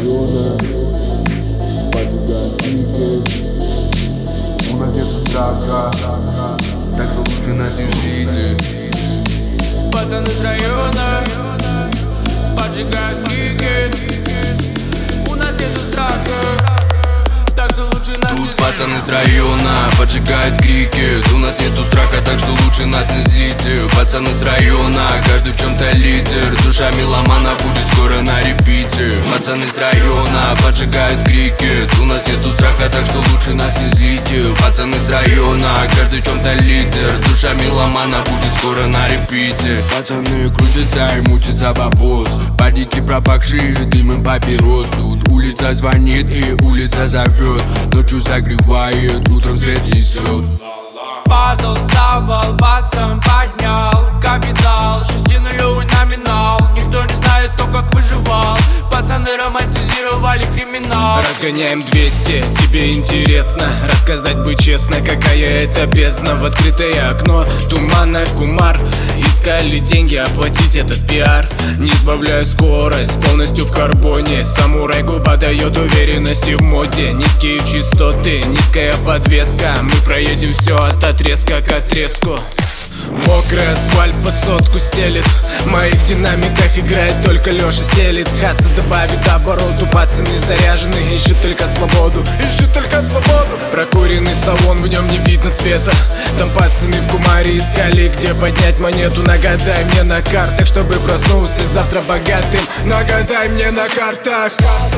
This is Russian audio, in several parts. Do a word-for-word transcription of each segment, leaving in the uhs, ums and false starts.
района поджигают крики. У нас нет страха, так что лучше нас не ждите. Пацаны с района поджигают крики. У нас нету страха, так что лучше нас не Тут пацаны с района поджигают крики. У нас нету страха, так что лучше нас не злите. Пацаны с района, каждый в чем-то лидер. Душа меломана будет скоро на репите. Пацаны с района поджигают крики. У нас нету страха, так что лучше нас не злите. Пацаны с района, каждый в чем-то лидер. Душа меломана будет скоро на репите. Пацаны крутятся и мучатся бабос. Падики пропахшие дымом папирос. Тут улица звонит и улица зовет. Ночью согревает, утром свет несет. Падал, вставал, пацан поднял капитал, шестинулевый номинал. Никто не знает, кто как выживал. Пацаны романтизировали криминал. Разгоняем двести, тебе интересно рассказать бы честно, какая это бездна. В открытое окно тумана кумар. Искали деньги, оплатить этот пиар. Не сбавляя скорость, полностью в карбоне. Самурай губа дает уверенности в моде. Низкие частоты, низкая подвеска. Мы проедем все от отрезка к отрезку. Мокрый асфальт под сотку стелит. В моих динамиках играет только Леша стелит. Хаса добавит обороту. Пацаны заряжены, ищут только свободу. Ищут только свободу. Прокуренный салон, в нем не видно света. Там пацаны в кумаре искали, где поднять монету. Нагадай мне на картах, чтобы проснулся завтра богатым. Нагадай мне на картах.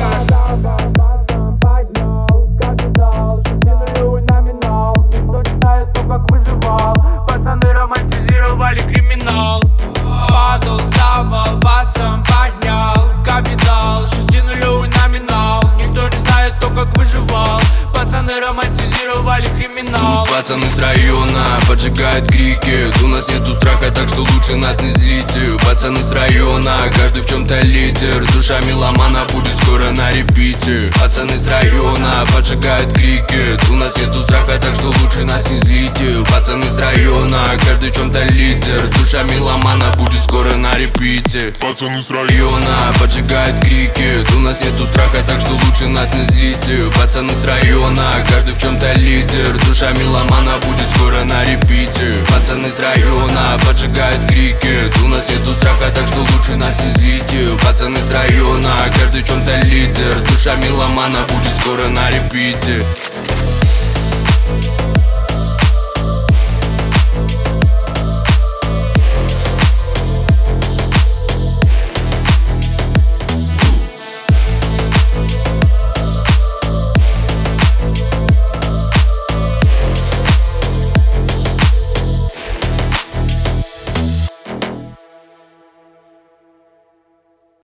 Пацаны романтизировали криминал. Падал, вставал, пацан поднял капитал, шестинулевый номинал. Никто не знает, кто как выживал. Пацаны романтизировали криминал. Тут пацаны с района поджигают крики. У нас нету страха, так что лучше нас не злите. Пацаны с района, каждый в чем-то лидер. Душа меломана будет скоро на репите. Пацаны с района поджигают крики. У нас нету страха, так что лучше нас не злите. Пацаны с района, каждый в чем-то лидер. Душа меломана будет скоро на репите. Пацаны с района поджигают крики. У нас нету страха, так что лучше нас не злите. Пацаны с района, каждый в чем-то лидер. Душа меломана будет скоро на репите. Пацаны с района поджигают крики. У нас нету страха, так что лучше нас не злите. Пацаны с района, каждый в чем-то лидер. Душа меломана будет скоро на репите.